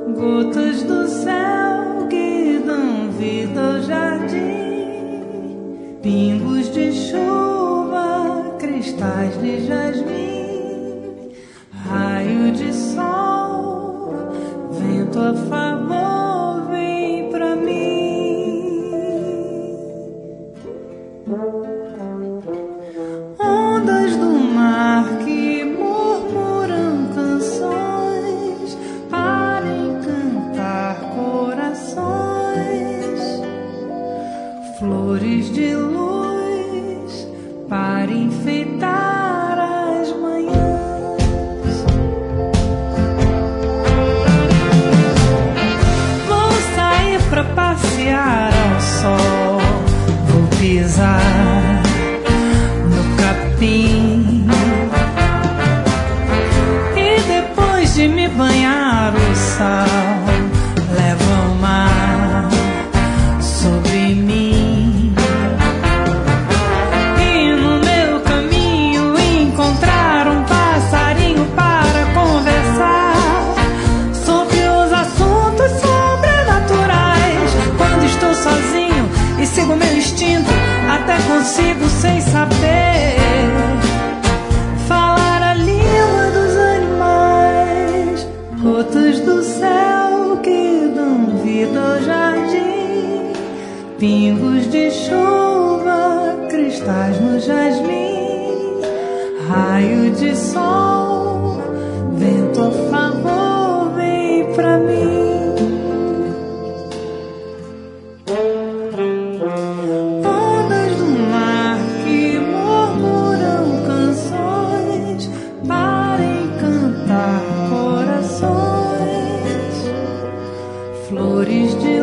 Gotas do céu que dão vida ao jardim, pingos de chuva, cristais de jasmim, raio de sol, vento a favor, vem pra mim. Ondas do mar que murmuram canções para encantar corações, flores de luz para enfeitar as manhãs. Vou sair pra passear ao sol, vou pisar no capim e depois de me banhar o sal leva o mar sobre mim, e no meu caminho encontrar um passarinho para conversar sobre os assuntos sobrenaturais. Quando estou sozinho e sigo meu instinto, até consigo, sem saber, falar a língua dos animais. Gotas do céu que dão vida ao jardim, pingos de chuva, cristais no jasmim, raio de sol, vento a favor, vem pra mim. Ondas do mar que murmuram canções para encantar corações, flores de